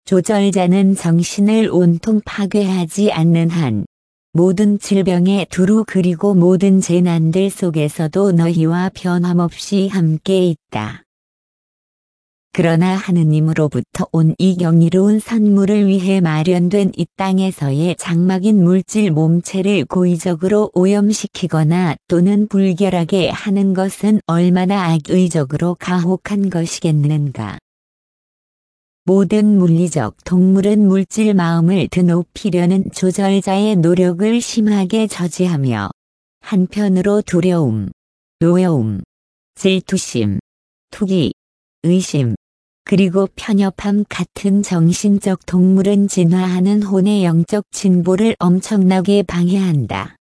조절자는 정신을 온통 파괴하지 않는 한 모든 질병에 두루 그리고 모든 재난들 속에서도 너희와 변함없이 함께 있다. 그러나 하느님으로부터 온 이 경이로운 선물을 위해 마련된 이 땅에서의 장막인 물질 몸체를 고의적으로 오염시키거나 또는 불결하게 하는 것은 얼마나 악의적으로 가혹한 것이겠는가. 모든 물리적 동물은 물질 마음을 드높이려는 조절자의 노력을 심하게 저지하며 한편으로 두려움, 노여움, 질투심, 투기, 의심, 그리고 편협함 같은 정신적 동물은 진화하는 혼의 영적 진보를 엄청나게 방해한다.